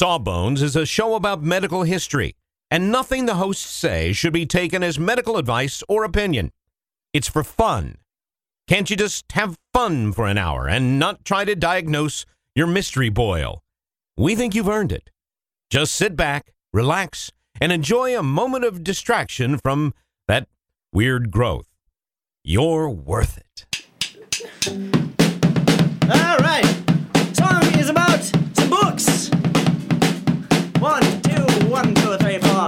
Sawbones is a show about medical history, and nothing the hosts say should be taken as medical advice or opinion. It's for fun. Can't you just have fun for an hour and not try to diagnose your mystery boil? We think you've earned it. Just sit back, relax, and enjoy a moment of distraction from that weird growth. You're worth it. All right. Song is about some books. 1, 2, 1, 2, 3, 4.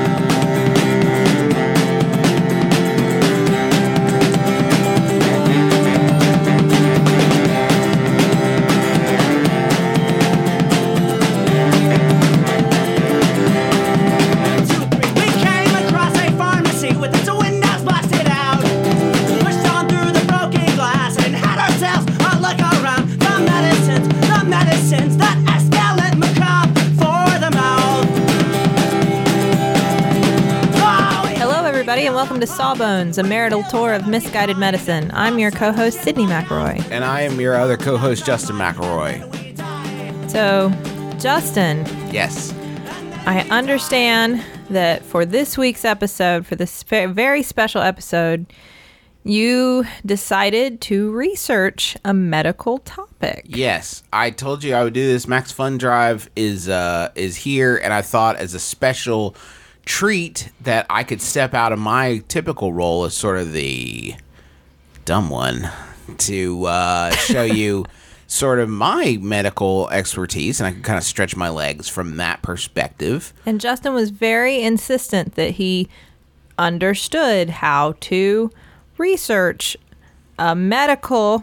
And welcome to Sawbones, a marital tour of misguided medicine. I'm your co-host, Sydney McElroy. And I am your other co-host, Justin McElroy. So, Justin. Yes. I understand that for this week's episode, for this very special episode, you decided to research a medical topic. Yes. I told you I would do this. Max Fun Drive is here, and I thought as a special treat that I could step out of my typical role as sort of the dumb one to show you sort of my medical expertise, and I can kind of stretch my legs from that perspective. And Justin was very insistent that he understood how to research a medical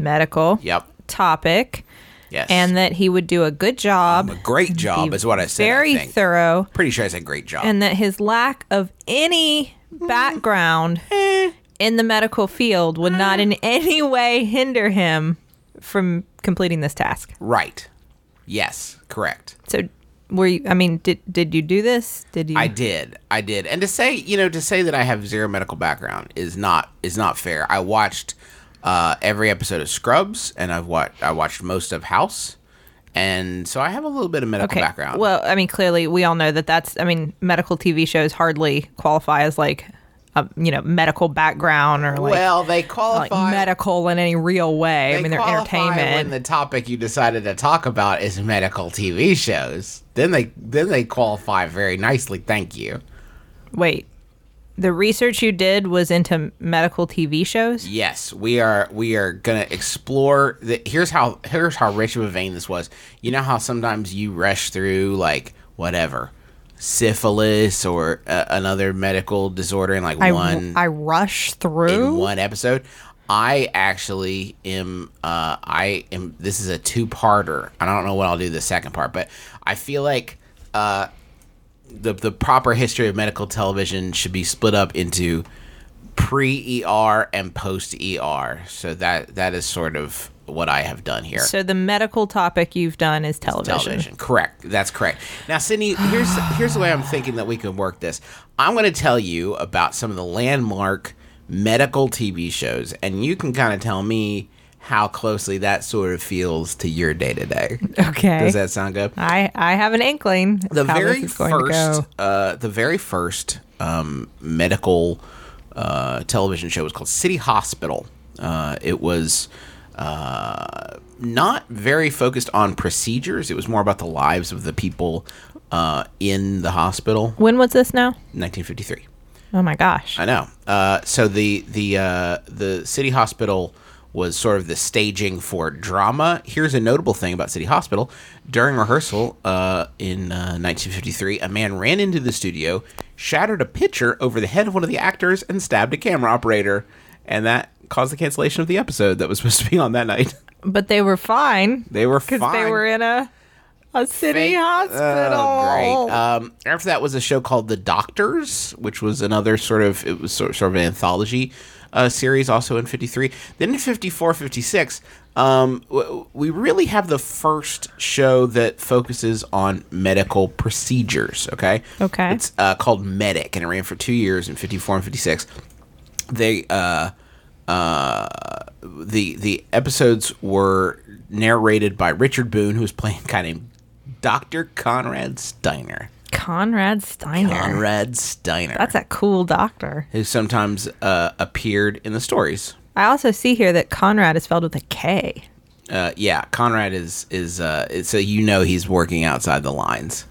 topic. Yes. And that he would do a good job. A great job is what I said. Very thorough. Pretty sure I said great job. And that his lack of any background in the medical field would not in any way hinder him from completing this task. Right. Yes. Correct. So were you, I mean, did you do this? Did you? I did. And to say that I have zero medical background is not fair. I watched every episode of Scrubs, and I watched most of House, and so I have a little bit of medical background. Well, I mean, clearly we all know that's medical TV shows hardly qualify as like a medical background or like. Well, they qualify like medical in any real way. I mean, they're entertainment. When the topic you decided to talk about is medical TV shows, then they qualify very nicely. Thank you. Wait. The research you did was into medical TV shows? Yes, we are gonna explore. Here's how rich of a vein this was. You know how sometimes you rush through like whatever syphilis or another medical disorder in like I rush through in one episode. I actually am. This is a two-parter. I don't know when I'll do the second part, but I feel like the proper history of medical television should be split up into pre-ER and post-ER. So that is sort of what I have done here. So the medical topic you've done is television. Correct. That's correct. Now, Sydney, here's the way I'm thinking that we can work this. I'm going to tell you about some of the landmark medical TV shows, and you can kind of tell me how closely that sort of feels to your day-to-day. Okay. Does that sound good? I have an inkling of how this is going to go. The very first medical television show was called City Hospital. It was not very focused on procedures. It was more about the lives of the people in the hospital. When was this now? 1953. Oh my gosh. I know. So the City Hospital was sort of the staging for drama. Here's a notable thing about City Hospital. During rehearsal in 1953, a man ran into the studio, shattered a pitcher over the head of one of the actors, and stabbed a camera operator. And that caused the cancellation of the episode that was supposed to be on that night. But they were fine. They were fine. Because they were in a city hospital. Oh, great. After that was a show called The Doctors, which was another sort of an anthology series, also in 53. Then in 54, 56, we really have the first show that focuses on medical procedures, okay? Okay. It's called Medic, and it ran for 2 years in 54 and 56. They, the episodes were narrated by Richard Boone, who was playing a guy named Dr. Conrad Steiner. Conrad Steiner. Conrad Steiner. That's a cool doctor. Who sometimes appeared in the stories. I also see here that Conrad is spelled with a K. Yeah, Conrad is so he's working outside the lines.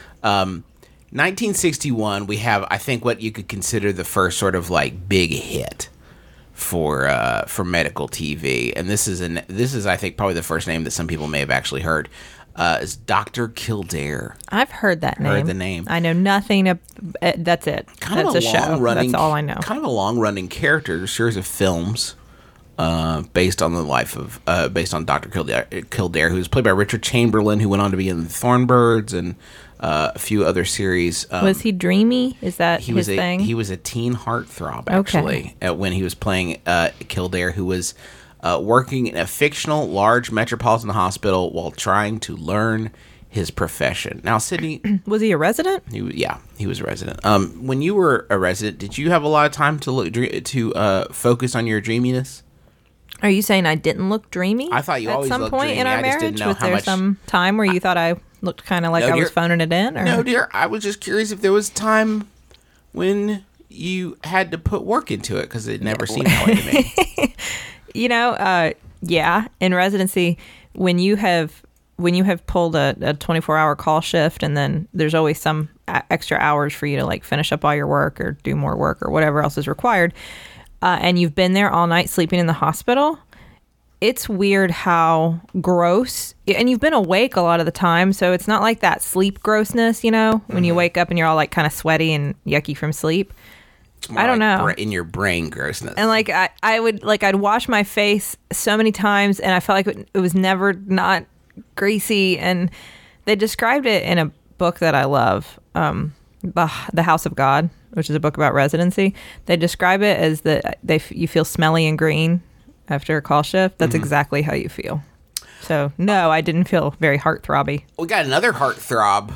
1961, we have, I think, what you could consider the first sort of like big hit for medical TV, and this is I think probably the first name that some people may have actually heard. Is Dr. Kildare. I've heard that name. Heard the name. I know nothing. That's it. That's a show. That's all I know. Kind of a long-running character. There's a series of films based on the life of based on Dr. Kildare, who was played by Richard Chamberlain, who went on to be in the Thornbirds and a few other series. Was he dreamy? Is that his thing? He was a teen heartthrob, actually, when he was playing Kildare, who was working in a fictional large metropolitan hospital while trying to learn his profession. Now, Sydney... Was he a resident? He was a resident. When you were a resident, did you have a lot of time to focus on your dreaminess? Are you saying I didn't look dreamy? I thought you always looked dreamy. At some point in our marriage, was there some time where you thought I looked kind of like I was phoning it in? Or? No, dear. I was just curious if there was time when you had to put work into it, because it never seemed that way to me. Yeah. In residency, when you have pulled a 24-hour call shift, and then there's always some extra hours for you to like finish up all your work or do more work or whatever else is required, and you've been there all night sleeping in the hospital, it's weird how gross, and you've been awake a lot of the time, so it's not like that sleep grossness, when you wake up and you're all like kind of sweaty and yucky from sleep. I don't know. In your brain grossness. And like I'd wash my face so many times, and I felt like it was never not greasy. And they described it in a book that I love, The House of God, which is a book about residency. They describe it as that you feel smelly and green after a call shift. That's exactly how you feel. So no, I didn't feel very heartthrobby. We got another heartthrob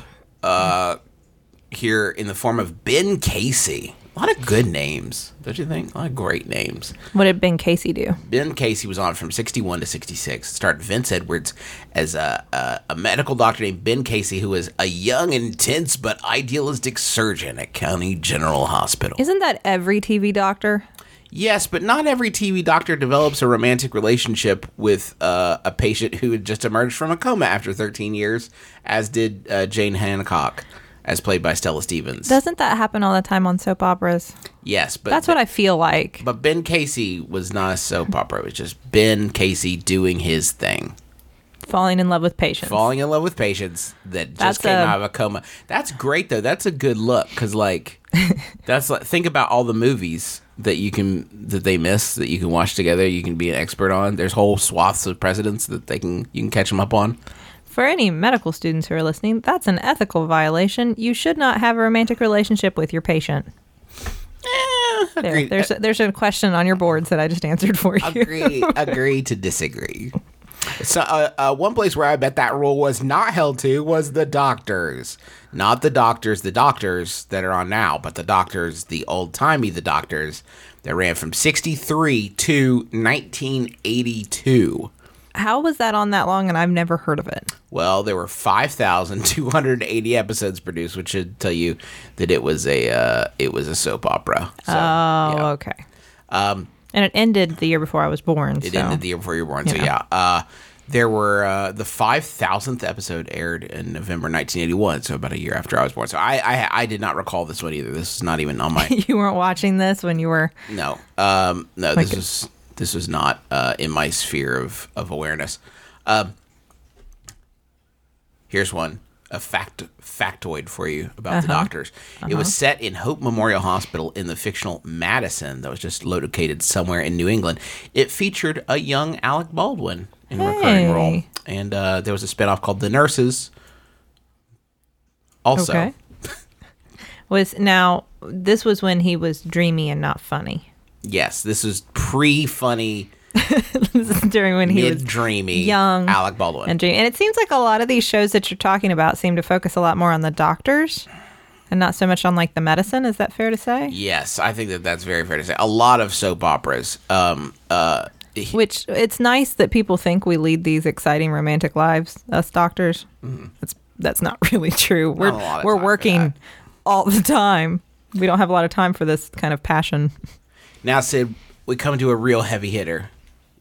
here in the form of Ben Casey. A lot of good names, don't you think? A lot of great names. What did Ben Casey do? Ben Casey was on from 61 to 66. It starred Vince Edwards as a medical doctor named Ben Casey, who was a young, intense, but idealistic surgeon at County General Hospital. Isn't that every TV doctor? Yes, but not every TV doctor develops a romantic relationship with a patient who had just emerged from a coma after 13 years, as did Jane Hancock, as played by Stella Stevens. Doesn't that happen all the time on soap operas? Yes, but that's what I feel like. But Ben Casey was not a soap opera. It was just Ben Casey doing his thing. Falling in love with patients. Falling in love with patients that just came out of a coma. That's great, though. That's a good look, because that's like, think about all the movies that they miss that you can watch together. You can be an expert on. There's whole swaths of precedents that you can catch them up on. For any medical students who are listening, that's an ethical violation. You should not have a romantic relationship with your patient. There's a question on your boards that I just answered for you. Agree to disagree. So one place where I bet that rule was not held to was the doctors. Not the doctors that are on now, but the doctors, the old-timey the doctors that ran from 63 to 1982. How was that on that long and I've never heard of it? Well, there were 5,280 episodes produced, which should tell you that it was a soap opera. So, okay. And it ended the year before I was born. It ended the year before you were born, so yeah. There were the 5,000th episode aired in November 1981, so about a year after I was born. So I did not recall this one either. This is not even on my... You weren't watching this when you were... No. This was not in my sphere of awareness. Here's one, a factoid for you about the doctors. It was set in Hope Memorial Hospital in the fictional Madison that was just located somewhere in New England. It featured a young Alec Baldwin in a recurring role. And there was a spinoff called The Nurses. Also. Okay. This was when he was dreamy and not funny. Yes, this is pre-funny. This is during when he was dreamy, young, Alec Baldwin, and it seems like a lot of these shows that you're talking about seem to focus a lot more on the doctors and not so much on like the medicine. Is that fair to say? Yes, I think that's very fair to say. A lot of soap operas, which it's nice that people think we lead these exciting romantic lives, us doctors. Mm-hmm. that's not really true. Not a lot of We're time for working that. all the time. We don't have a lot of time for this kind of passion. Now, Sid, we come to a real heavy hitter.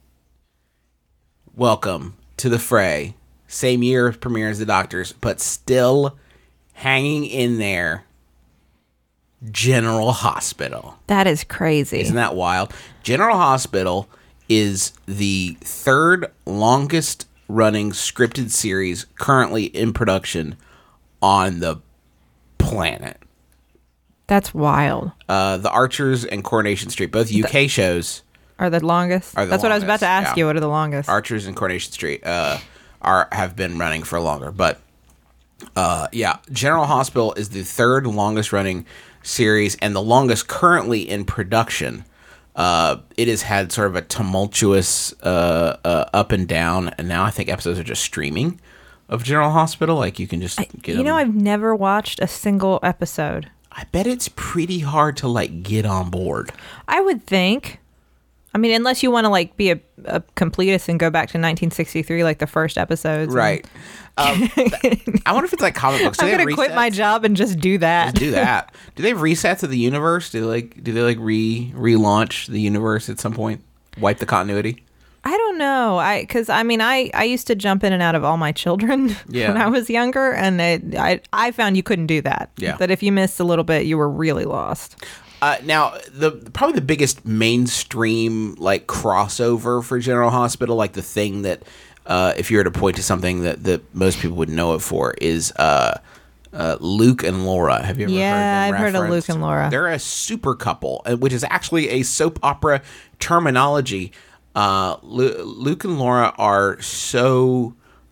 Welcome to the fray. Same year premiere as The Doctors, but still hanging in there. General Hospital. That is crazy. Isn't that wild? General Hospital is the third longest running scripted series currently in production on the planet. That's wild. The Archers and Coronation Street, both UK shows. Are the longest? Are the That's what I was about to longest, ask yeah. you. What are the longest? Archers and Coronation Street have been running for longer, but General Hospital is the third longest running series and the longest currently in production. It has had sort of a tumultuous up and down, and now I think episodes are just streaming of General Hospital. Like you can just get them. I've never watched a single episode. I bet it's pretty hard to like get on board. I would think. I mean, unless you want to like be a completist and go back to 1963, like the first episodes. Right. I wonder if it's like comic books. I'm gonna quit my job and just do that. Just do that. Do they have resets of the universe? Do they relaunch the universe at some point? Wipe the continuity? I don't know. I used to jump in and out of All My Children Yeah. when I was younger, and I found you couldn't do that. Yeah. That if you missed a little bit, you were really lost. Now, probably the biggest mainstream like crossover for General Hospital, like the thing that if you were to point to something that most people would know it for, is Luke and Laura. Have you ever heard them I've heard of referenced? Luke and Laura. They're a super couple, which is actually a soap opera terminology. Luke and Laura are so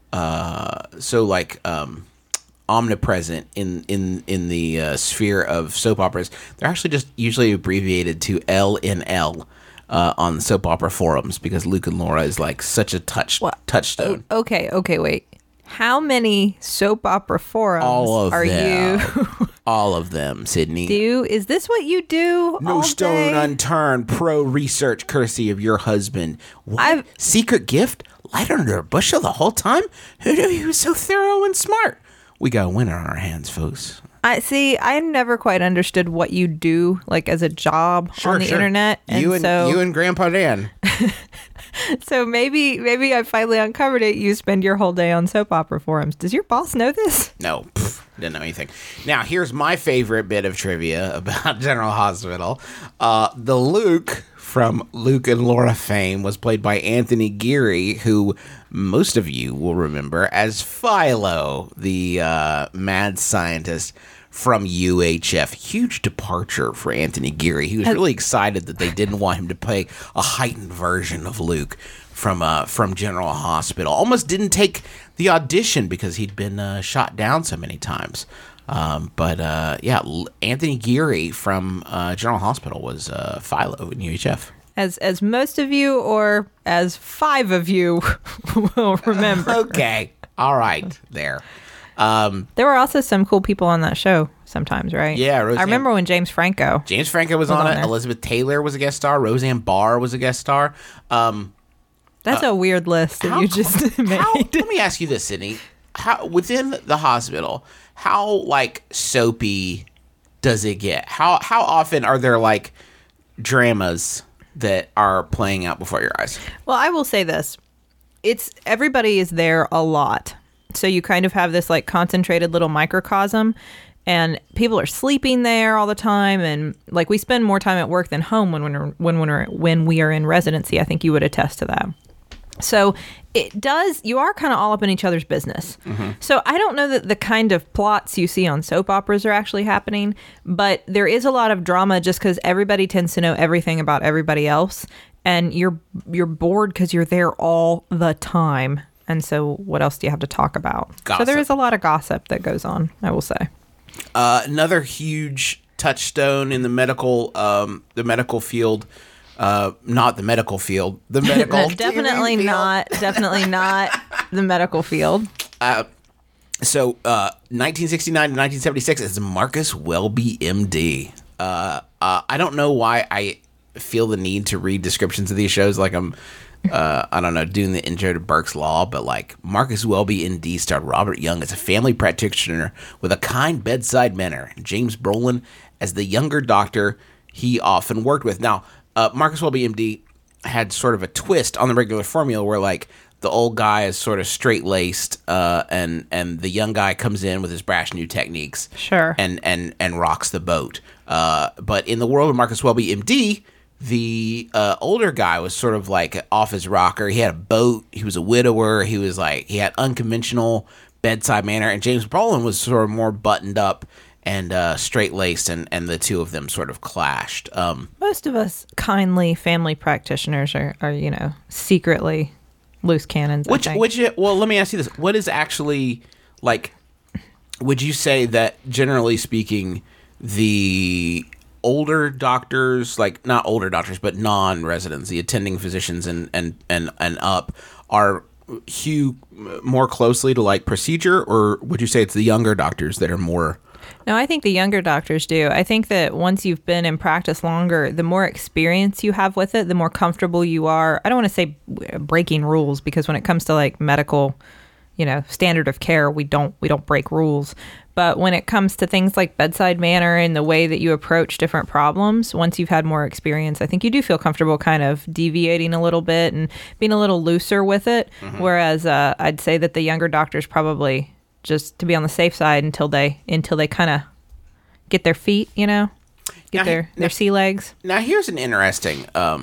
omnipresent in the sphere of soap operas. They're actually just usually abbreviated to LNL on soap opera forums because Luke and Laura is like such a touchstone. Okay, wait. How many soap opera forums All of are them. you? All of them, Sydney. Is this what you do? No all stone day? unturned. Pro research courtesy of your husband. What? Secret gift? Light under a bushel the whole time? Who knew he was so thorough and smart? We got a winner on our hands, folks. I never quite understood what you do, like as a job on the internet. You and Grandpa Dan. So maybe I finally uncovered it. You spend your whole day on soap opera forums. Does your boss know this? No, didn't know anything. Now, here's my favorite bit of trivia about General Hospital. The Luke from Luke and Laura fame was played by Anthony Geary, who most of you will remember as Philo, the mad scientist from UHF. Huge departure for Anthony Geary. He was really excited that they didn't want him to play a heightened version of Luke from General Hospital. Almost didn't take the audition because he'd been shot down so many times. But Anthony Geary from General Hospital was Philo in UHF. As most of you, or as 5 of you will remember. Okay. All right. There. There were also some cool people on that show sometimes, right? Yeah, I remember when James Franco was on it. there. Elizabeth Taylor was a guest star. Roseanne Barr was a guest star. That's a weird list that you just made. Let me ask you this, Sydney. How within the hospital, how like soapy does it get? How often are there like dramas that are playing out before your eyes? Well, I will say this. Everybody is there a lot. So you kind of have this like concentrated little microcosm, and people are sleeping there all the time. And like we spend more time at work than home when we are in residency. I think you would attest to that. So you are kind of all up in each other's business. Mm-hmm. So I don't know that the kind of plots you see on soap operas are actually happening, but there is a lot of drama just because everybody tends to know everything about everybody else. And you're bored because you're there all the time. And so what else do you have to talk about? Gossip. So there is a lot of gossip that goes on, I will say. Another huge touchstone in the medical field. Not the medical field. The medical definitely not the medical field. So 1969 to 1976 is Marcus Welby, MD. I don't know why I feel the need to read descriptions of these shows like I'm I don't know, doing the intro to Burke's Law, but like Marcus Welby MD starred Robert Young as a family practitioner with a kind bedside manner, and James Brolin as the younger doctor he often worked with. Now, Marcus Welby MD had sort of a twist on the regular formula where like the old guy is sort of straight-laced, and the young guy comes in with his brash new techniques, Sure. and rocks the boat. But in the world of Marcus Welby MD, the older guy was sort of like off his rocker. He had a boat. He was a widower. He had unconventional bedside manner. And James Brolin was sort of more buttoned up and straight-laced, and the two of them sort of clashed. Most of us kindly family practitioners are secretly loose cannons. I think. Well, let me ask you this. What is actually, like, would you say that, generally speaking, the older doctors, like, not older doctors, but non-residents, the attending physicians and up, are hew more closely to, like, procedure, or would you say it's the younger doctors that are more... No, I think the younger doctors do. I think that once you've been in practice longer, the more experience you have with it, the more comfortable you are. I don't want to say breaking rules, because when it comes to like medical, standard of care, we don't break rules. But when it comes to things like bedside manner and the way that you approach different problems, once you've had more experience, I think you do feel comfortable kind of deviating a little bit and being a little looser with it. Mm-hmm. Whereas I'd say that the younger doctors probably just to be on the safe side until they kind of get their feet, get their sea legs. Now here's an interesting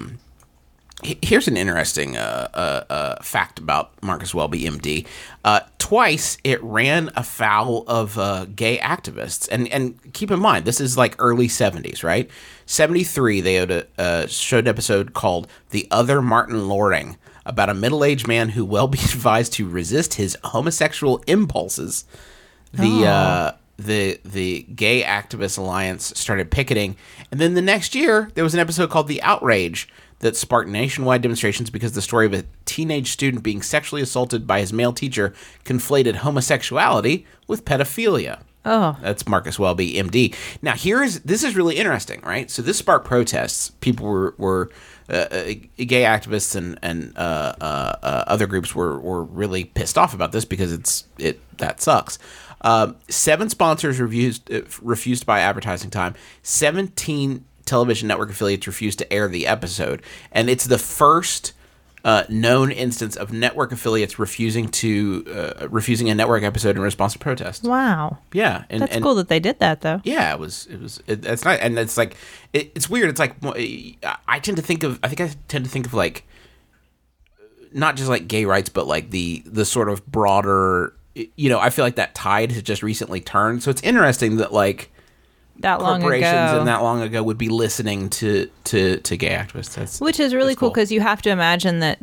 fact about Marcus Welby MD. Twice it ran afoul of gay activists, and keep in mind this is like early 70s, right? 73 they had showed an episode called "The Other Martin Loring," about a middle-aged man who Welby advised to resist his homosexual impulses. The Gay Activist Alliance started picketing, and then the next year there was an episode called "The Outrage" that sparked nationwide demonstrations because the story of a teenage student being sexually assaulted by his male teacher conflated homosexuality with pedophilia. Oh, that's Marcus Welby, MD. Now, this is really interesting, right? So this sparked protests. People were gay activists and other groups were really pissed off about this because that sucks. 7 sponsors refused to buy advertising time. 17 television network affiliates refused to air the episode, and it's the first known instance of network affiliates refusing a network episode in response to protest. Wow. Yeah, that's cool that they did that, though. Yeah, it's not, and it's like it's weird. It's like I tend to think of like not just like gay rights, but like the sort of broader. I feel like that tide has just recently turned. So it's interesting that like that corporations long and that long ago would be listening to gay activists. Which is really cool because you have to imagine that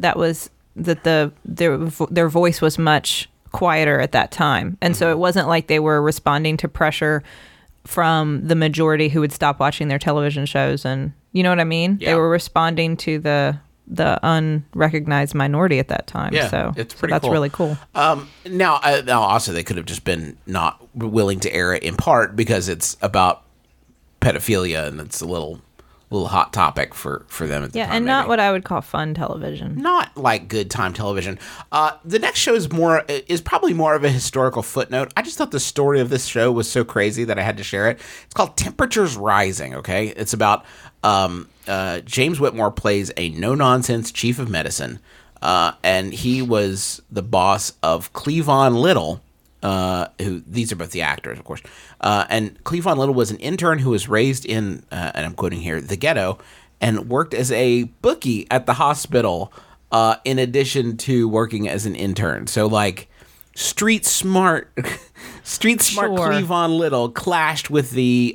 their voice was much quieter at that time, and so it wasn't like they were responding to pressure from the majority who would stop watching their television shows, and you know what I mean. Yeah. They were responding to the unrecognized minority at that time. Yeah, so it's pretty. That's cool. really cool. Now, also they could have just been not willing to air it in part because it's about pedophilia and it's a little hot topic for them at the time. Yeah, and not what I would call fun television. Not like good time television. The next show is probably more of a historical footnote. I just thought the story of this show was so crazy that I had to share it. It's called Temperatures Rising, okay? It's about James Whitmore plays a no-nonsense chief of medicine, and he was the boss of Cleavon Little, who these are both the actors, of course. And Cleavon Little was an intern who was raised in, and I'm quoting here, the ghetto, and worked as a bookie at the hospital, in addition to working as an intern. So like street smart Sure. Cleavon Little clashed with the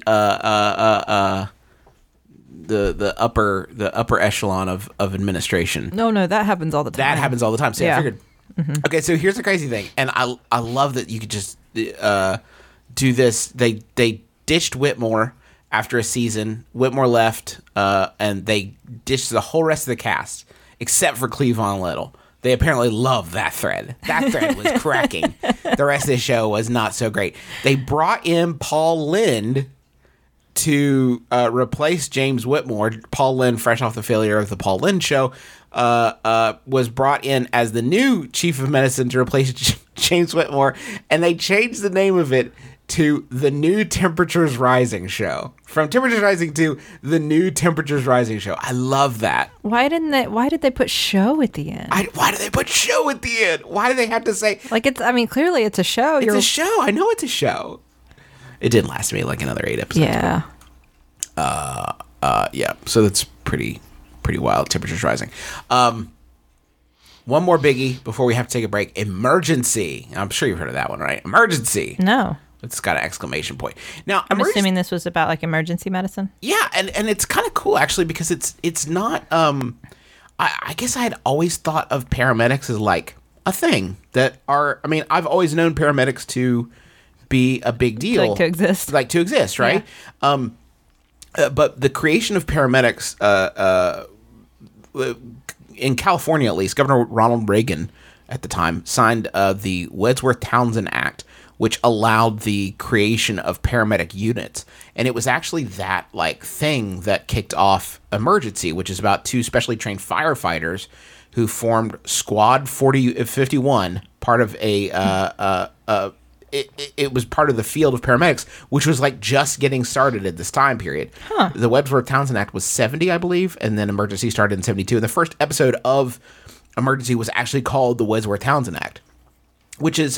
upper echelon of administration. No, that happens all the time. That happens all the time. So yeah. I figured. Mm-hmm. Okay, so here's the crazy thing, and I love that you could just do this. They ditched Whitmore after a season. Whitmore left, and they ditched the whole rest of the cast except for Cleavon Little. They apparently loved that thread. That thread was cracking. The rest of the show was not so great. They brought in Paul Lynde to replace James Whitmore. Paul Lynde, fresh off the failure of the Paul Lynde Show, was brought in as the new chief of medicine to replace James Whitmore, and they changed the name of it to the New Temperatures Rising Show. From Temperatures Rising to the New Temperatures Rising Show. I love that. Why did they put show at the end? Why do they put show at the end? Why do they have to say... Like, clearly it's a show. It's a show. I know it's a show. It didn't last me like another 8 episodes. Yeah. Yeah. So that's pretty wild. Temperatures Rising. One more biggie before we have to take a break. Emergency. I'm sure you've heard of that one, right? Emergency. No. It's got an exclamation point. Now, I'm assuming this was about like emergency medicine. Yeah, and it's kind of cool actually because it's not. I guess I had always thought of paramedics as like a thing that are. I mean, I've always known paramedics to be a big deal, like to exist, right? Yeah. But the creation of paramedics in California, at least, Governor Ronald Reagan at the time signed the Wadsworth-Townsend Act, which allowed the creation of paramedic units. And it was actually that like thing that kicked off Emergency, which is about 2 specially trained firefighters who formed Squad 51, part of it was part of the field of paramedics, which was like just getting started at this time period. The Wadsworth-Townsend Act was 70, I believe, and then Emergency started in 72. And the first episode of Emergency was actually called the Wadsworth-Townsend Act, which is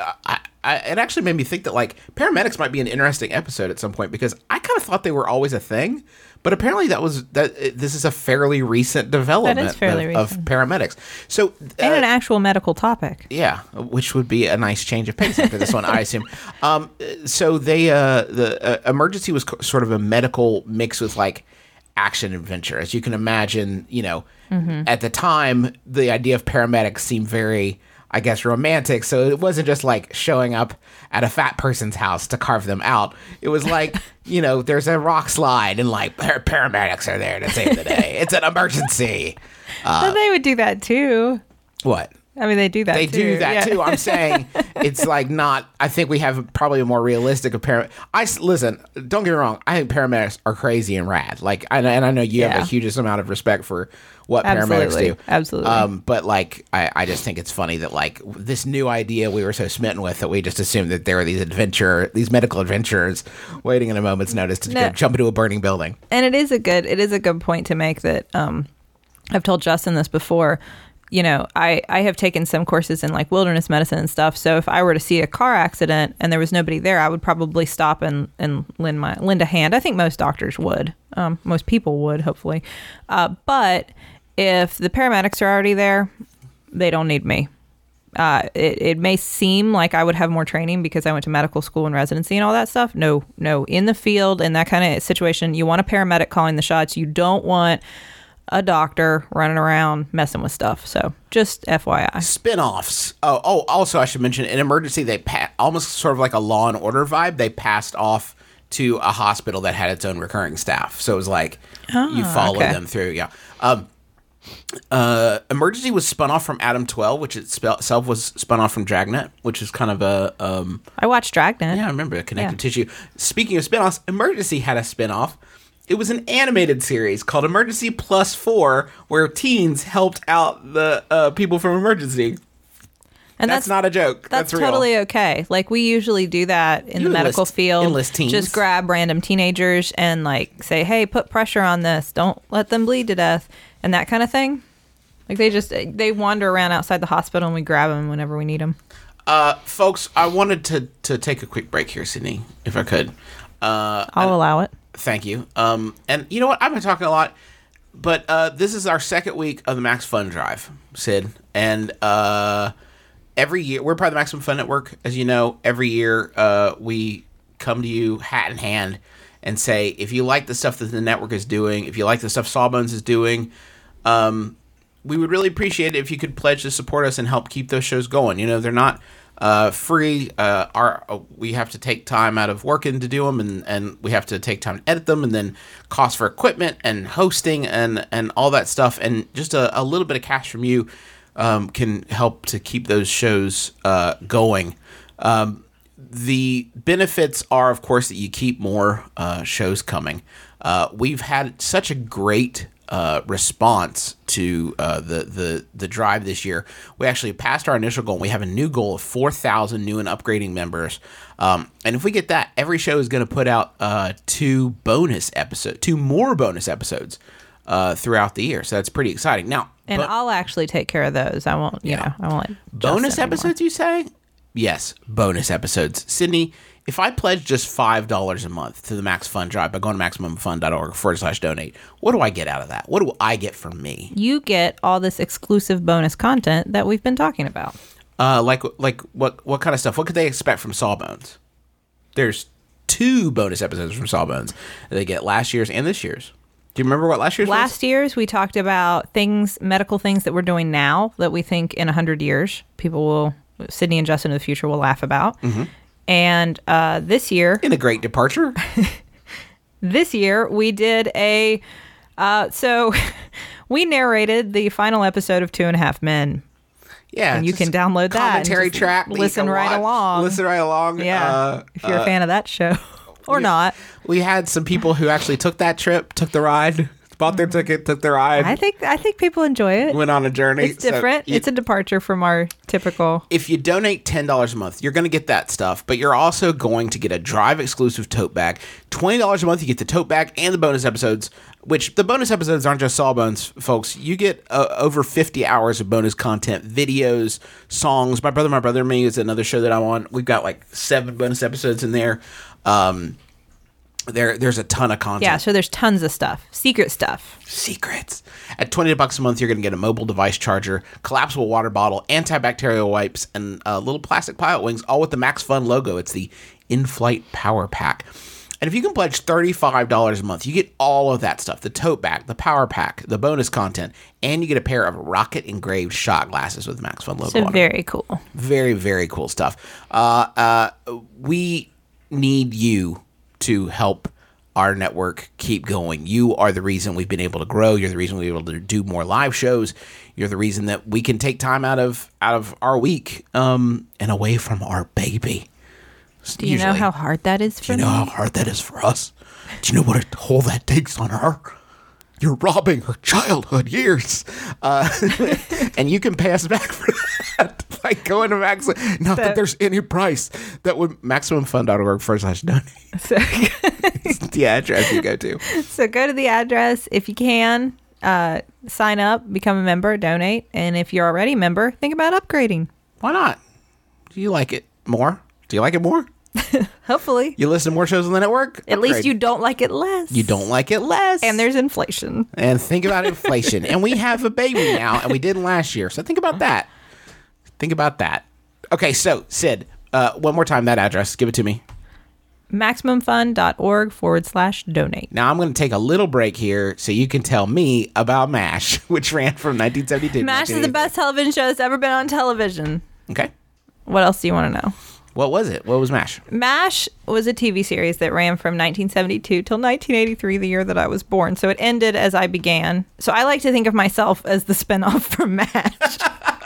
it actually made me think that like paramedics might be an interesting episode at some point, because I kind of thought they were always a thing, but apparently this is a fairly recent development of paramedics. So and an actual medical topic. Yeah, which would be a nice change of pace after this one, I assume. So the Emergency was sort of a medical mix with like action adventure, as you can imagine. You know, at the time, the idea of paramedics seemed very, I guess, romantic. So it wasn't just like showing up at a fat person's house to carve them out. It was like, you know, there's a rock slide and like paramedics are there to save the day. It's an emergency. But they would do that too. What? I mean, they do that They too. do that Yeah. too. I'm saying it's like not, I think we have probably a more realistic listen, don't get me wrong. I think paramedics are crazy and rad. Like, and I know you have a hugest amount of respect for what paramedics do. Absolutely. But like, I just think it's funny that like this new idea we were so smitten with that we just assumed that there were these medical adventurers waiting at a moment's notice to go jump into a burning building. And it is a good point to make that I've told Justin this before. You know, I have taken some courses in like wilderness medicine and stuff. So if I were to see a car accident and there was nobody there, I would probably stop and lend a hand. I think most doctors would. Most people would, hopefully. But if the paramedics are already there, they don't need me. It may seem like I would have more training because I went to medical school and residency and all that stuff. No. In the field, in that kind of situation, you want a paramedic calling the shots. You don't want a doctor running around messing with stuff. So just FYI. Spin-offs. Oh, also I should mention, in Emergency, they almost sort of like a Law and Order vibe. They passed off to a hospital that had its own recurring staff. So it was like you follow them through. Yeah. Emergency was spun off from Adam 12, which itself was spun off from Dragnet, which is kind of a... I watched Dragnet. Yeah, I remember Connective Tissue. Speaking of spin-offs, Emergency had a spin-off. It was an animated series called Emergency Plus 4, where teens helped out the people from Emergency. And that's not a joke. That's real. Totally okay. Like, we usually do that in the medical field. Enlist teens. Just grab random teenagers and like say, hey, put pressure on this. Don't let them bleed to death. And that kind of thing. Like, they wander around outside the hospital and we grab them whenever we need them. Folks, I wanted to take a quick break here, Sydney, if I could. I'll allow it. Thank you. And you know what? I've been talking a lot, but this is our second week of the Max Fun Drive, Sid. And every year, we're part of the Maximum Fun Network. As you know, every year we come to you hat in hand and say, if you like the stuff that the network is doing, if you like the stuff Sawbones is doing, we would really appreciate it if you could pledge to support us and help keep those shows going. You know, they're not free. We have to take time out of working to do them, and we have to take time to edit them, and then cost for equipment and hosting and all that stuff. And just a little bit of cash from you can help to keep those shows going. the benefits are, of course, that you keep more shows coming. We've had such a great response to the drive this year. We actually passed our initial goal. We have a new goal of 4,000 new and upgrading members. And if we get that, every show is going to put out two more bonus episodes throughout the year. So that's pretty exciting. Now, And I'll actually take care of those. I won't, I won't. let bonus Justin episodes, you say? Yes, bonus episodes. Sydney, if I pledge just $5 a month to the Max Fun Drive by going to MaximumFun.org/donate, what do I get out of that? What do I get from me? You get all this exclusive bonus content that we've been talking about. Like what kind of stuff? What could they expect from Sawbones? There's 2 bonus episodes from Sawbones that they get last year's and this year's. Do you remember what last year's was? Last year's, we talked about medical things that we're doing now that we think in 100 years, Sydney and Justin in the future will laugh about. Mm-hmm. And this year... In a great departure. This year, we did so we narrated the final episode of 2.5 Men. Yeah. And you can download that. Commentary track. Listen right along. Listen right along. Yeah. If you're a fan of that show. Or not. We had some people who actually took that trip, took the ride, bought their ticket, took the ride. I think people enjoy it. Went on a journey. It's different. It's a departure from our typical. If you donate $10 a month, you're going to get that stuff, but you're also going to get a Drive exclusive tote bag. $20 a month, you get the tote bag and the bonus episodes, which the bonus episodes aren't just Sawbones, folks. You get over 50 hours of bonus content, videos, songs. My Brother, Me is another show that I'm on. We've got like 7 bonus episodes in there. There's a ton of content. Yeah, so there's tons of stuff. Secrets. At $20 a month, you're going to get a mobile device charger, collapsible water bottle, antibacterial wipes, and little plastic pilot wings, all with the Max Fun logo. It's the In-Flight Power Pack. And if you can pledge $35 a month, you get all of that stuff. The tote bag, the power pack, the bonus content, and you get a pair of rocket-engraved shot glasses with the Max Fun logo on them. Very cool. Very, very cool stuff. We need you to help our network keep going. You are the reason we've been able to grow. You're the reason we're able to do more live shows. You're the reason that we can take time out of our week and away from our baby. Do you know how hard that is for me? Do you know how hard that is for us? Do you know what a toll that takes on her? You're robbing her childhood years. And you can pay us back for that by going to Maximum. Not that there's any price that would MaximumFun.org/donate. It's the address you go to. So go to the address if you can. Sign up, become a member, donate. And if you're already a member, think about upgrading. Why not? Do you like it more? Do you like it more? Hopefully. You listen to more shows on the network? At least you don't like it less. You don't like it less. And there's inflation. And think about inflation. And we have a baby now, and we didn't last year. So think about that. Think about that. Okay, so, Sid, one more time, that address. Give it to me. MaximumFun.org/donate. Now, I'm going to take a little break here so you can tell me about MASH, which ran from 1972 to MASH is the best television show that's ever been on television. Okay. What else do you want to know? What was it? What was MASH? MASH was a TV series that ran from 1972 till 1983, the year that I was born. So it ended as I began. So I like to think of myself as the spinoff from MASH.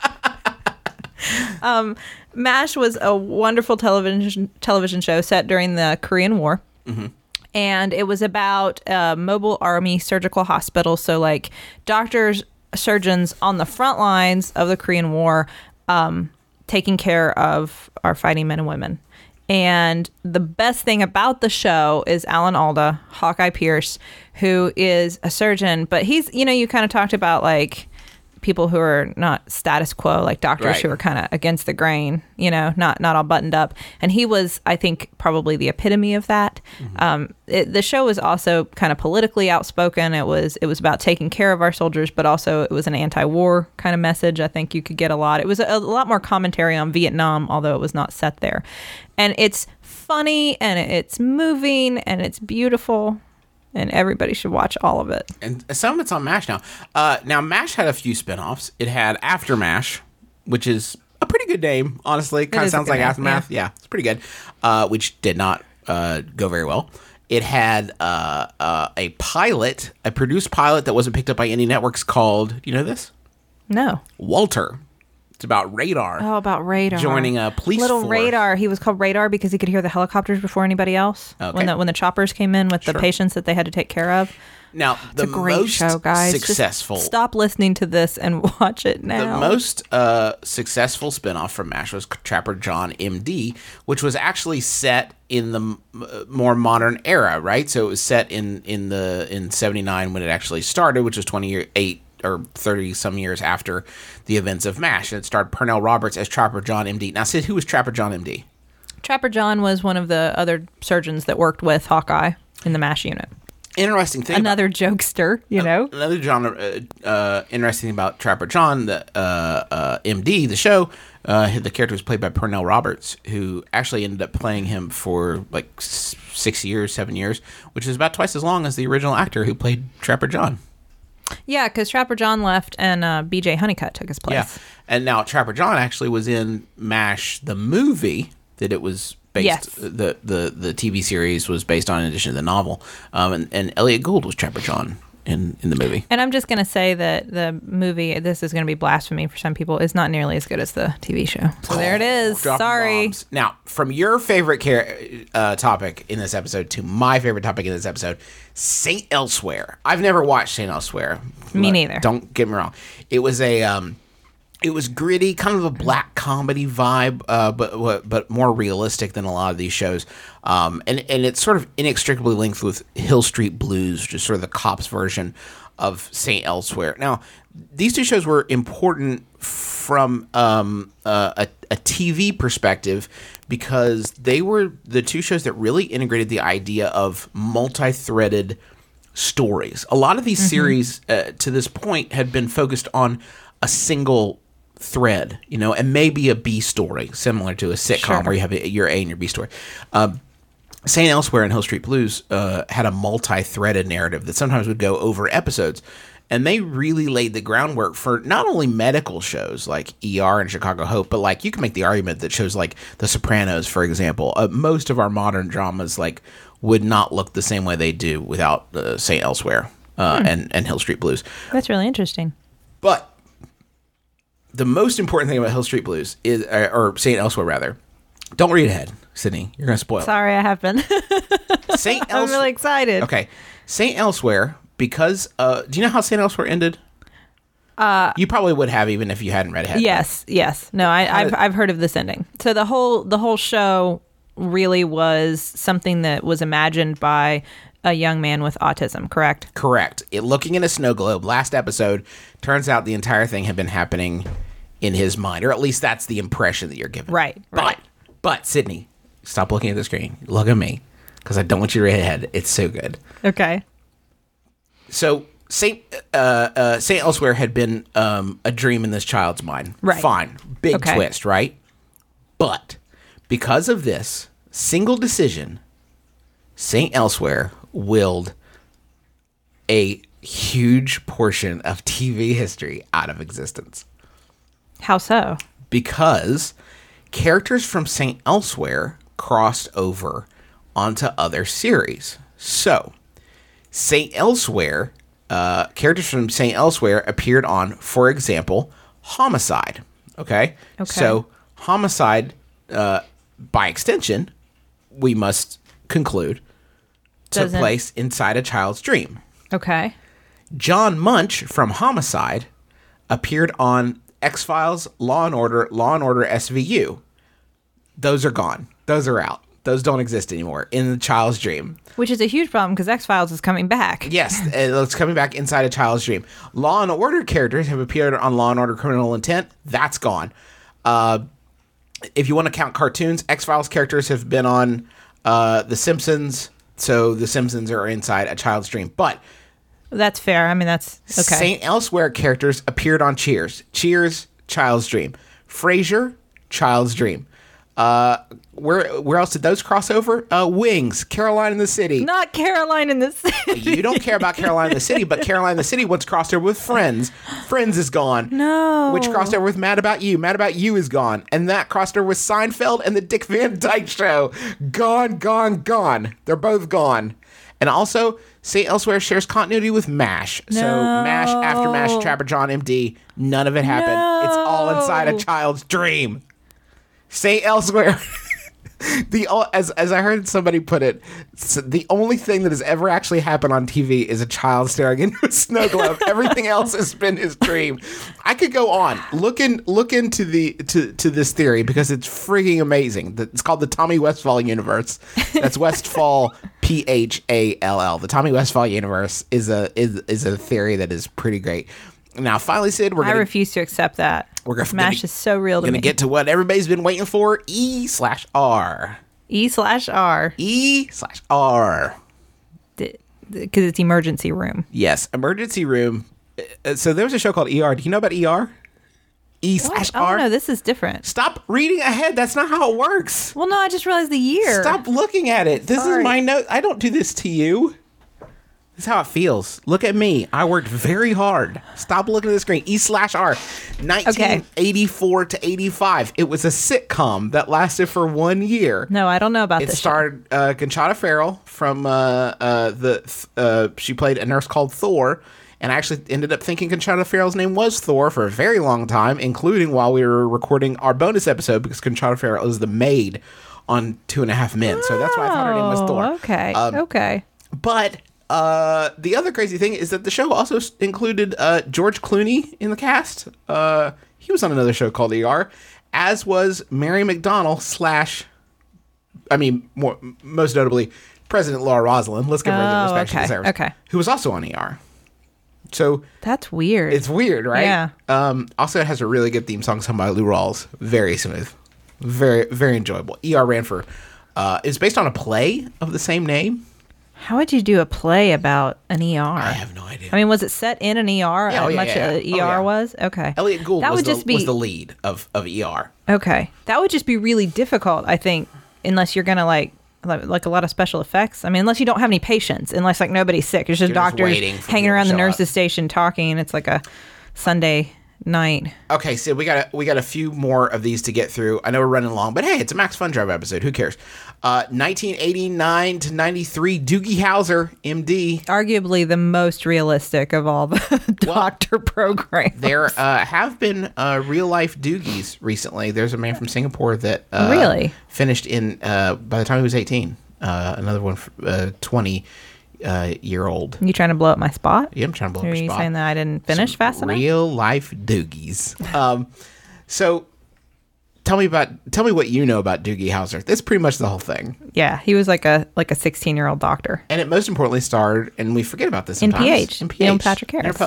MASH was a wonderful television show set during the Korean War. Mm-hmm. And it was about a mobile army surgical hospital. So like doctors, surgeons on the front lines of the Korean War, taking care of our fighting men and women. And the best thing about the show is Alan Alda, Hawkeye Pierce, who is a surgeon, but he's, you kind of talked about like people who are not status quo, like doctors who are kind of against the grain, not all buttoned up. And he was, I think, probably the epitome of that. Mm-hmm. The show was also kind of politically outspoken. It was about taking care of our soldiers, but also it was an anti-war kind of message. I think you could get a lot. It was a lot more commentary on Vietnam, although it was not set there. And it's funny and it's moving and it's beautiful. And everybody should watch all of it. And some of it's on MASH now. Now, MASH had a few spinoffs. It had After MASH, which is a pretty good name, honestly. Kind of sounds like Aftermath. Yeah, it's pretty good, which did not go very well. It had a pilot, a produced pilot that wasn't picked up by any networks called, do you know this? No. Walter. It's about Radar. Oh, about Radar. Joining a police Little force. Radar. He was called Radar because he could hear the helicopters before anybody else. Okay. When the choppers came in with the patients that they had to take care of. Now, the It's a great most show, guys. Just successful... stop listening to this and watch it now. The most successful spinoff from MASH was Trapper John MD, which was actually set in the more modern era, right? So it was set in 79 when it actually started, which was 28 or 30 some years after the events of MASH. And it starred Pernell Roberts as Trapper John MD. Now, Sid, who was Trapper John MD? Trapper John was one of the other surgeons that worked with Hawkeye in the MASH unit. Interesting thing. Another jokester, you know? Another genre, interesting thing about Trapper John, the MD, the show, the character was played by Pernell Roberts, who actually ended up playing him for like 7 years, which is about twice as long as the original actor who played Trapper John. Yeah, because Trapper John left and B.J. Honeycutt took his place. Yeah, and now Trapper John actually was in MASH, the movie that it was based. Yes. The TV series was based on in addition to the novel, and Elliot Gould was Trapper John in the movie. And I'm just going to say that the movie, this is going to be blasphemy for some people, is not nearly as good as the TV show. So there it is. Dropping Sorry. bombs. Now, from your favorite topic in this episode to my favorite topic in this episode, St. Elsewhere. I've never watched St. Elsewhere. Me neither. Don't get me wrong. It was it was gritty, kind of a black comedy vibe, but more realistic than a lot of these shows. And it's sort of inextricably linked with Hill Street Blues, just sort of the cops version of St. Elsewhere. Now, these two shows were important from a TV perspective because they were the two shows that really integrated the idea of multi-threaded stories. A lot of these series to this point had been focused on a single thread, and maybe a B story, similar to a sitcom where you have your A and your B story. St. Elsewhere and Hill Street Blues had a multi-threaded narrative that sometimes would go over episodes. And they really laid the groundwork for not only medical shows like ER and Chicago Hope, but like you can make the argument that shows like The Sopranos, for example, most of our modern dramas like would not look the same way they do without St. Elsewhere and Hill Street Blues. That's really interesting. But the most important thing about Hill Street Blues is, or St. Elsewhere rather, don't read ahead, Sydney. You're going to spoil it. Sorry, I have been. St. I'm really excited. Okay. St. Elsewhere, because, do you know how St. Elsewhere ended? You probably would have even if you hadn't read ahead. Yes. No, I've heard of this ending. So the whole show really was something that was imagined by a young man with autism, correct? Correct. Looking in a snow globe, last episode, turns out the entire thing had been happening in his mind, or at least that's the impression that you're given. Right. But Sydney, stop looking at the screen. Look at me, because I don't want you to read ahead. It's so good. Okay. So St. Elsewhere had been a dream in this child's mind. Right. Fine. Big twist, right? But because of this single decision, St. Elsewhere willed a huge portion of TV history out of existence. How so? Because characters from St. Elsewhere crossed over onto other series. So, St. Elsewhere, characters from St. Elsewhere appeared on, for example, Homicide. Okay? So, Homicide, by extension, we must conclude, took place inside a child's dream. Okay. John Munch from Homicide appeared on X-Files, Law & Order SVU. Those are gone. Those are out. Those don't exist anymore in the child's dream. Which is a huge problem because X-Files is coming back. Yes, it's coming back inside a child's dream. Law & Order characters have appeared on Law & Order Criminal Intent. That's gone. If you want to count cartoons, X-Files characters have been on The Simpsons, so The Simpsons are inside a child's dream. But that's fair. I mean, that's okay. St. Elsewhere characters appeared on Cheers. Cheers, child's dream. Frasier, child's dream. Where else did those cross over? Wings, Caroline in the City. Not Caroline in the City. You don't care about Caroline in the City, but Caroline in the City once crossed over with Friends. Friends is gone. No. Which crossed over with Mad About You. Mad About You is gone. And that crossed over with Seinfeld and the Dick Van Dyke Show. Gone. They're both gone. And also, St. Elsewhere shares continuity with MASH. So MASH, After MASH, Trapper John, MD, none of it happened. It's all inside a child's dream. St. Elsewhere... As I heard somebody put it, the only thing that has ever actually happened on TV is a child staring into a snow globe. Everything else has been his dream. I could go on. Look into this theory because it's freaking amazing. It's called the Tommy Westphall universe. That's Westphall Phall. The Tommy Westphall universe is a theory that is pretty great. Now, finally, Sid, I refuse to accept that. MASH is so real to me. We're going to get to what everybody's been waiting for, E/R. E/R. E/R. Because it's emergency room. Yes, emergency room. So there was a show called ER. Do you know about ER? E/R? Oh, no, this is different. Stop reading ahead. That's not how it works. Well, no, I just realized the year. Stop looking at it. This is my note. I don't do this to you. This is how it feels. Look at me. I worked very hard. Stop looking at the screen. E/R. 1984 to 85. It was a sitcom that lasted for 1 year. No, I don't know about this. It starred Conchata Ferrell from she played a nurse called Thor. And I actually ended up thinking Conchata Ferrell's name was Thor for a very long time, including while we were recording our bonus episode, because Conchata Ferrell is the maid on 2.5 Men. So that's why I thought her name was Thor. Okay. Okay. But the other crazy thing is that the show also included George Clooney in the cast. He was on another show called ER, as was Mary McDonnell most notably, President Laura Rosalind. Let's give her the respect she deserves. Okay. Who was also on ER. So that's weird. It's weird, right? Yeah. Also, it has a really good theme song sung by Lou Rawls. Very smooth. Very, very enjoyable. ER ran for... it's based on a play of the same name. How would you do a play about an ER? I have no idea. I mean, was it set in an ER? ER was? Okay. Elliot Gould was the lead of ER. Okay. That would just be really difficult, I think, unless you're going to like a lot of special effects. I mean, unless you don't have any patients, unless like nobody's sick. It's just doctors hanging around the nurse's station talking, and it's like a Sunday night. Okay, so we got a few more of these to get through. I know we're running long, but hey, it's a Max Fun Drive episode. Who cares? 1989 to 93, Doogie Howser, MD. Arguably the most realistic of all the doctor programs. There have been real life Doogies recently. There's a man from Singapore that really finished in by the time he was 18. Another one, 20. Year old. You trying to blow up my spot? Yeah, I'm trying to blow up your spot. Are you saying that I didn't finish fast enough? Real life Doogies. So tell me what you know about Doogie Howser. That's pretty much the whole thing. Yeah, he was like a 16-year-old doctor. And it most importantly starred, and we forget about this sometimes. NPH. Neil Patrick Harris. Neil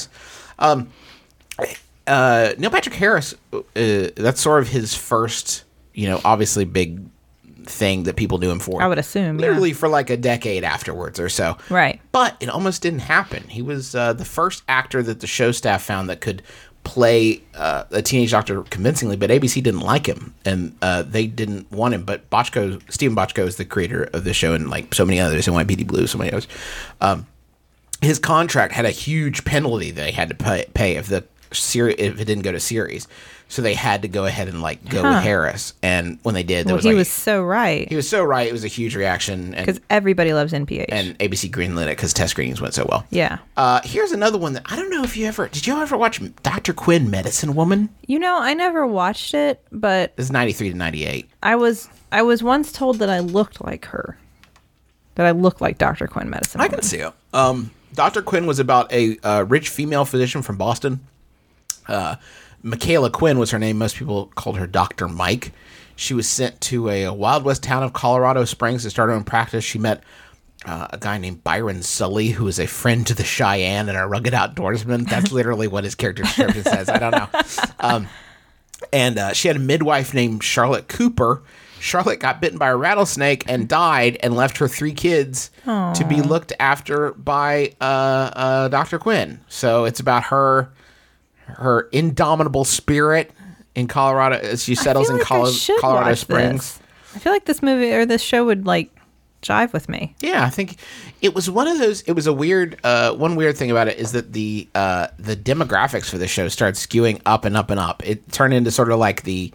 Patrick Harris, that's sort of his first, obviously big thing that people knew him for. I would assume, literally for like a decade afterwards or so. Right. But it almost didn't happen. He was the first actor that the show staff found that could play a teenage doctor convincingly, but ABC didn't like him, and they didn't want him. But Stephen Bochco is the creator of the show, and like so many others, and NYPD Blue, so many others. His contract had a huge penalty that they had to pay if it didn't go to series. So they had to go ahead and go with Harris, and when they did, he was so right. He was so right. It was a huge reaction because everybody loves NPH, and ABC greenlit it because test screenings went so well. Yeah. Here's another one that I don't know if did you ever watch Dr. Quinn, Medicine Woman? I never watched it, but it's 93 to 98. I was once told that I looked like her, that I looked like Dr. Quinn, Medicine Woman. I can see it. Dr. Quinn was about a rich female physician from Boston. Michaela Quinn was her name. Most people called her Dr. Mike. She was sent to a Wild West town of Colorado Springs to start her own practice. She met a guy named Byron Sully, who is a friend to the Cheyenne and a rugged outdoorsman. That's literally what his character description says. I don't know. And she had a midwife named Charlotte Cooper. Charlotte got bitten by a rattlesnake and died and left her 3 kids to be looked after by Dr. Quinn. So it's about her indomitable spirit in Colorado as she settles in Colorado Springs. I feel like this movie or this show would jive with me. Yeah, I think it was one of those. It was a weird. One weird thing about it is that the demographics for the show started skewing up and up and up. It turned into sort of like the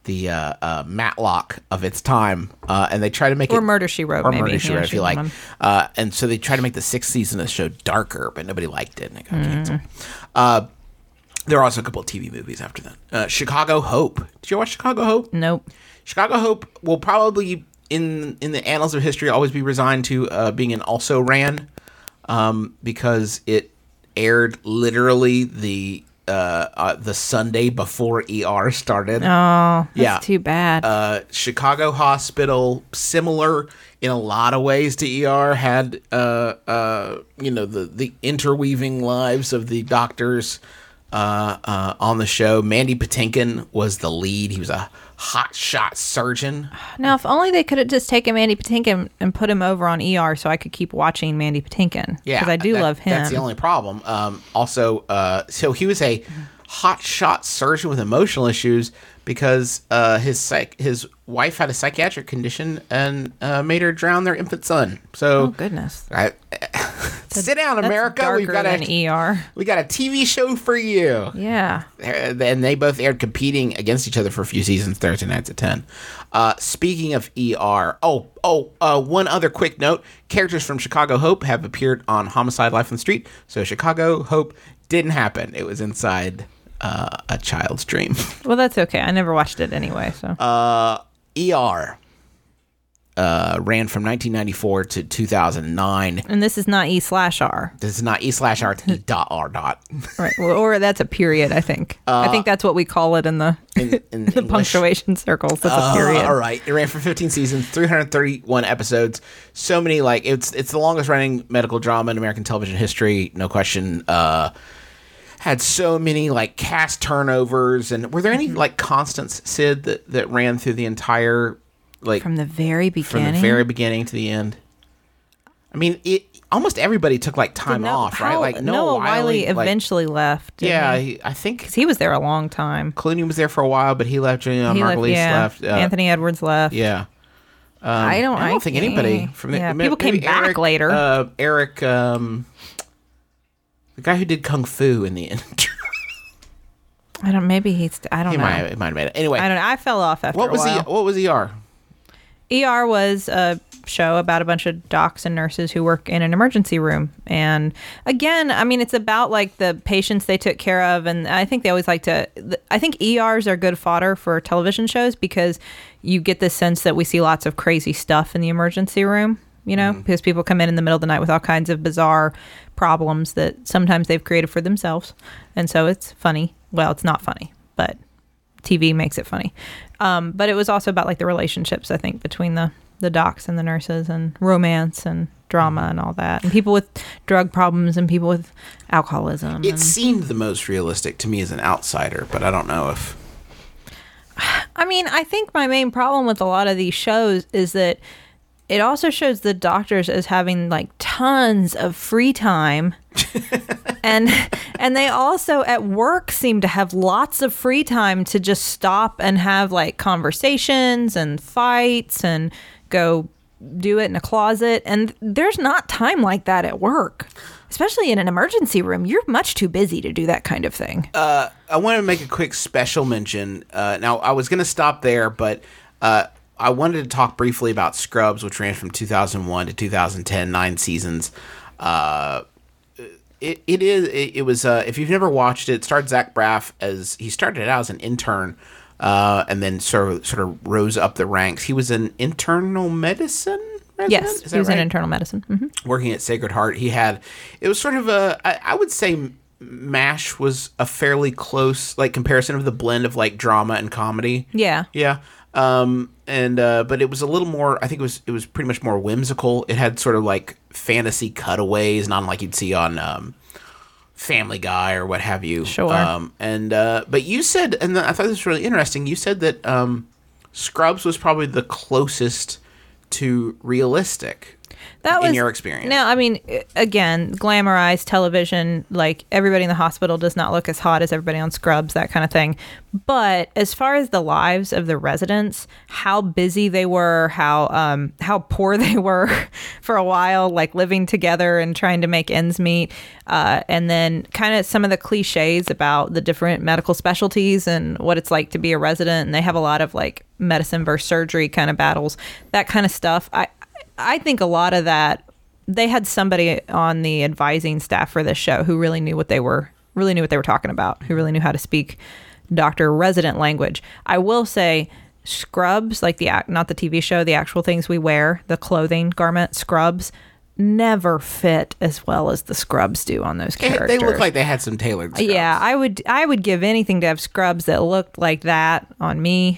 Matlock of its time, and they try to make Or it Murder, She Wrote, or maybe. Murder She Yeah, Wrote, if you she's like. one. And so they try to make the 6th season of the show darker, but nobody liked it, and it got canceled. There are also a couple of TV movies after that. Chicago Hope. Did you watch Chicago Hope? Nope. Chicago Hope will probably, in the annals of history, always be resigned to being an also ran, because it aired literally the Sunday before ER started. Oh, that's Yeah. too bad. Chicago Hospital, similar in a lot of ways to ER, had the interweaving lives of the doctors on the show. Mandy Patinkin was the lead. He was a hotshot surgeon. Now, if only they could have just taken Mandy Patinkin and put him over on ER so I could keep watching Mandy Patinkin. Yeah, Because I do love him. That's the only problem. So he was a hotshot surgeon with emotional issues because his wife had a psychiatric condition and made her drown their infant son. So, Oh, goodness. sit down, That's America. darker than ER. We got a TV show for you. Yeah. And they both aired competing against each other for a few seasons, Thursday nights at 10. Speaking of ER, one other quick note. Characters from Chicago Hope have appeared on Homicide: Life on the Street. So Chicago Hope didn't happen. It was inside a child's dream. Well, that's okay. I never watched it anyway, so. ER ran from 1994 to 2009. And this is not E/R. This is not E/R, it's E.R. Right. Well, or that's a period, I think. I think that's what we call it in the In the English. punctuation circles. That's a period. All right. It ran for 15 seasons, 331 episodes. So many, it's the longest running medical drama in American television history, no question. Had so many cast turnovers, and were there any constants, Sid, that ran through the entire From the very beginning? To the end? I mean, almost everybody took time off, right? Noah Wiley eventually left. Yeah, didn't he? I think 'Cause he was there a long time. Clooney was there for a while, but he left. He Margulies left. Anthony Edwards left. Yeah. I don't think anybody from the people came maybe back Eric, later. Eric, the guy who did Kung Fu in the end. I don't. Maybe I don't He know. might have made it. Anyway, I don't know. I fell off after what a was while. what was ER? ER was a show about a bunch of docs and nurses who work in an emergency room. And again, I mean, it's about the patients they took care of. And I think they always I think ERs are good fodder for television shows because you get this sense that we see lots of crazy stuff in the emergency room, because people come in the middle of the night with all kinds of bizarre problems that sometimes they've created for themselves. And so it's funny. Well, it's not funny, but TV makes it funny. But it was also about the relationships, I think, between the docs and the nurses, and romance and drama and all that, and people with drug problems and people with alcoholism. It seemed the most realistic to me as an outsider, but I don't know if. I mean, I think my main problem with a lot of these shows is that it also shows the doctors as having tons of free time. and they also at work seem to have lots of free time to just stop and have conversations and fights and go do it in a closet. And there's not time like that at work, especially in an emergency room. You're much too busy to do that kind of thing. I want to make a quick special mention. Now, I was going to stop there, but I wanted to talk briefly about Scrubs, which ran from 2001 to 2010, 9 seasons. It was if you've never watched it, starred Zach Braff as he started out as an intern, and then sort of rose up the ranks. He was an internal medicine resident? Yes, Is he that was in right? internal medicine. Mm-hmm. Working at Sacred Heart. It was sort of I would say MASH was a fairly close comparison of the blend of drama and comedy. Yeah. Yeah. But it was a little more, I think it was pretty much more whimsical. It had sort of fantasy cutaways, not like you'd see on Family Guy or what have you. Sure. But you said, and I thought this was really interesting, you said that Scrubs was probably the closest to realistic. in your experience? Now, I mean, again, glamorized television, like everybody in the hospital does not look as hot as everybody on Scrubs, that kind of thing. But as far as the lives of the residents, how busy they were, how poor they were for a while, like living together and trying to make ends meet, and then kind of some of the cliches about the different medical specialties and what it's like to be a resident. And they have a lot of like medicine versus surgery kind of battles, that kind of stuff. I think a lot of that, they had somebody on the advising staff for this show who really knew what they were talking about, who really knew how to speak doctor resident language. I will say Scrubs, like not the TV show, the actual things we wear, the clothing garment, Scrubs, never fit as well as the Scrubs do on those characters. They look like they had some tailored Scrubs. Yeah, I would give anything to have Scrubs that looked like that on me.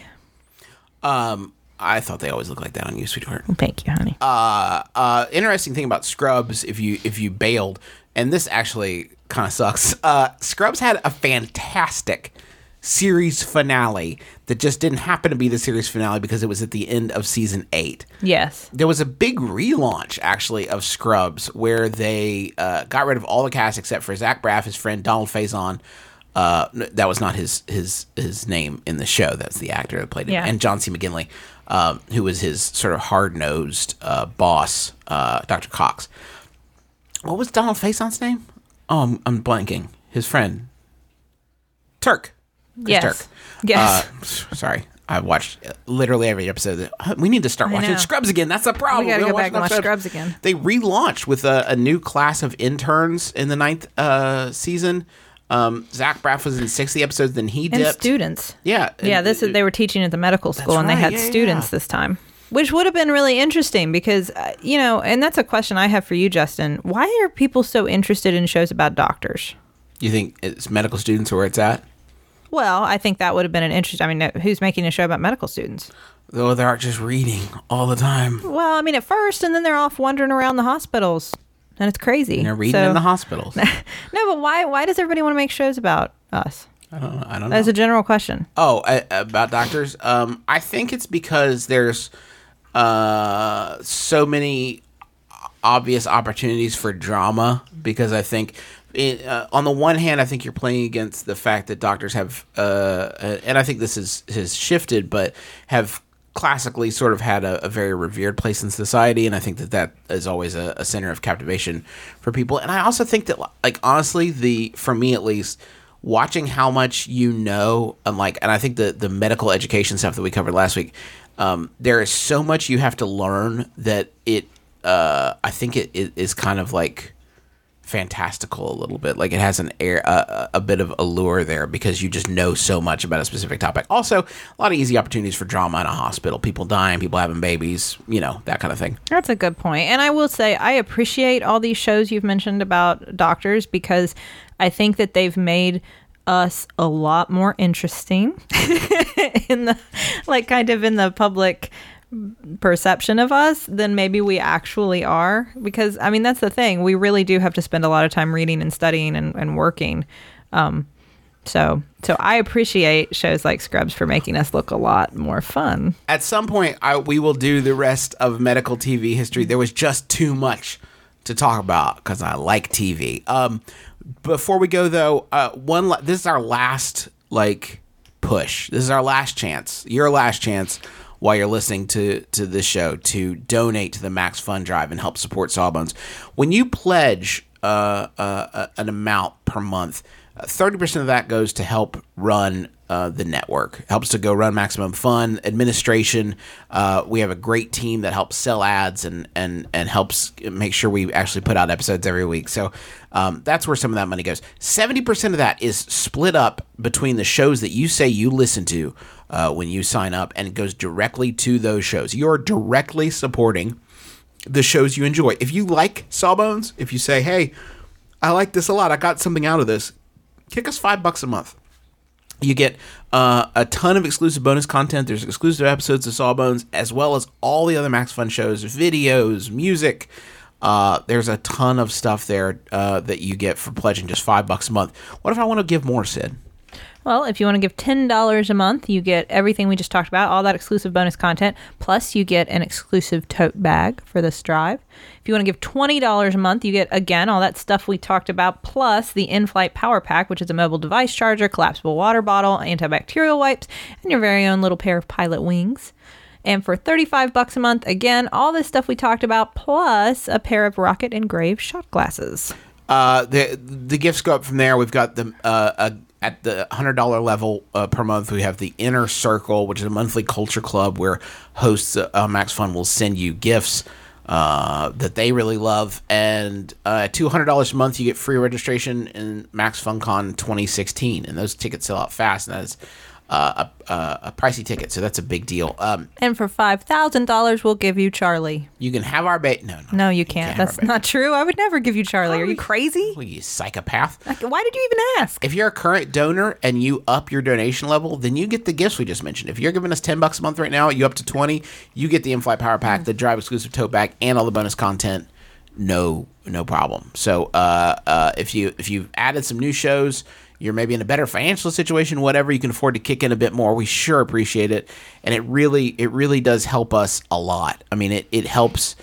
I thought they always looked like that on you, sweetheart. Thank you, honey. Interesting thing about Scrubs, if you bailed, and this actually kind of sucks. Scrubs had a fantastic series finale that just didn't happen to be the series finale because it was at the end of season 8. Yes. There was a big relaunch, actually, of Scrubs where they got rid of all the cast except for Zach Braff, his friend Donald Faison. That was not his name in the show. That's the actor that played him. Yeah. And John C. McGinley, who was his sort of hard-nosed boss, Dr. Cox. What was Donald Faison's name? Oh, I'm blanking. His friend. Turk. Chris Yes. Turk. Yes. Sorry. I watched literally every episode. We need to start watching know. Scrubs again. That's the problem. We gotta don't go back and watch enough Scrubs again. They relaunched with a new class of interns in the 9th season. Zach Braff was in 60 episodes, then he dipped. And students. Yeah. Yeah, they were teaching at the medical school, and they right, had yeah, students this time, which would have been really interesting because, and that's a question I have for you, Justin. Why are people so interested in shows about doctors? You think it's medical students where it's at? Well, I think that would have been an interest. I mean, who's making a show about medical students? Though they aren't just reading all the time. Well, I mean, at first, and then they're off wandering around the hospitals, and it's crazy. And they're reading in the hospitals. No, but why does everybody want to make shows about us? I don't know. As a general question. Oh, about doctors? I think it's because there's so many obvious opportunities for drama, because I think on the one hand, I think you're playing against the fact that doctors have, and I think this has shifted, but have classically sort of had a very revered place in society, and I think that is always a center of captivation for people. And I also think that, like, honestly, for me at least, watching how much and I think the medical education stuff that we covered last week, there is so much you have to learn that I think it is kind of like fantastical a little bit. Like, it has an air, a bit of allure there because you just know so much about a specific topic. Also, a lot of easy opportunities for drama in a hospital. People dying, people having babies, that kind of thing. That's a good point. And I will say, I appreciate all these shows you've mentioned about doctors because I think that they've made us a lot more interesting in the public perception of us than maybe we actually are, because I mean, that's the thing, we really do have to spend a lot of time reading and studying and working, so I appreciate shows like Scrubs for making us look a lot more fun. At some point we will do the rest of medical TV history. There was just too much to talk about because I like TV. Before we go though, this is our last push. This is our last chance, your last chance, while you're listening to this show, to donate to the Max Fund Drive and help support Sawbones. When you pledge an amount per month, 30% of that goes to help run the network. Helps to go run Maximum Fun, administration. We have a great team that helps sell ads and helps make sure we actually put out episodes every week. So that's where some of that money goes. 70% of that is split up between the shows that you say you listen to when you sign up, and it goes directly to those shows. You're directly supporting the shows you enjoy. If you like Sawbones, if you say, hey, I like this a lot, I got something out of this, kick us $5 a month. You get a ton of exclusive bonus content. There's exclusive episodes of Sawbones, as well as all the other Max Fun shows, videos, music. There's a ton of stuff there that you get for pledging just $5 a month. What if I want to give more, Sid? Well, if you want to give $10 a month, you get everything we just talked about, all that exclusive bonus content, plus you get an exclusive tote bag for this drive. If you want to give $20 a month, you get, again, all that stuff we talked about, plus the in-flight power pack, which is a mobile device charger, collapsible water bottle, antibacterial wipes, and your very own little pair of pilot wings. And for $35 a month, again, all this stuff we talked about, plus a pair of rocket engraved shot glasses. The gifts go up from there. We've got the at the $100 level per month, we have the Inner Circle, which is a monthly culture club where hosts Max Fun will send you gifts that they really love. And at $200 a month, you get free registration in Max Fun Con 2016. And those tickets sell out fast. And that is a pricey ticket, so that's a big deal. And for $5,000, we'll give you Charlie. You can have our baby. No, you can't. That's not true. I would never give you Charlie. Are you crazy? Well, you psychopath. Why did you even ask? If you're a current donor and you up your donation level, then you get the gifts we just mentioned. If you're giving us $10 a month right now, you up to $20, you get the in-flight power pack, the drive exclusive tote bag, and all the bonus content. No problem. So if you've added some new shows, you're maybe in a better financial situation, whatever, you can afford to kick in a bit more. We sure appreciate it. And it really does help us a lot. I mean, it helps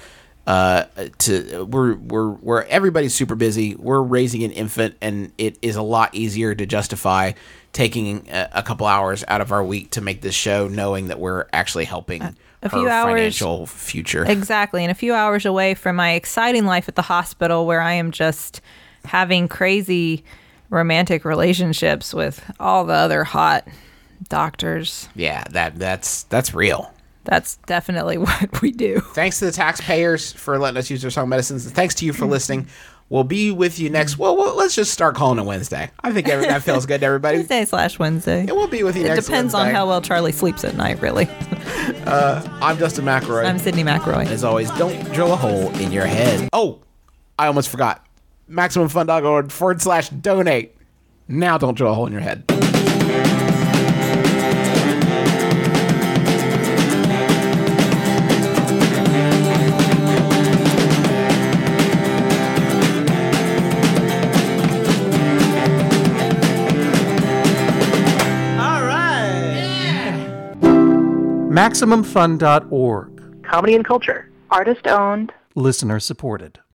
we're everybody's super busy. We're raising an infant, and it is a lot easier to justify taking a couple hours out of our week to make this show, knowing that we're actually helping her financial future. Exactly. And a few hours away from my exciting life at the hospital, where I am just having crazy romantic relationships with all the other hot doctors. Yeah, that's real. That's definitely what we do. Thanks to the taxpayers for letting us use their song medicines. Thanks to you for listening. We'll be with you next. Well, let's just start calling it Wednesday. I think that feels good to everybody. Tuesday/Wednesday. And we'll be with you next Wednesday. It depends on how well Charlie sleeps at night, really. I'm Justin McElroy. I'm Sydney McElroy. As always, don't drill a hole in your head. Oh, I almost forgot. MaximumFun.org/donate. Now don't drill a hole in your head. All right. MaximumFun.org. Comedy and culture. Artist owned. Listener supported.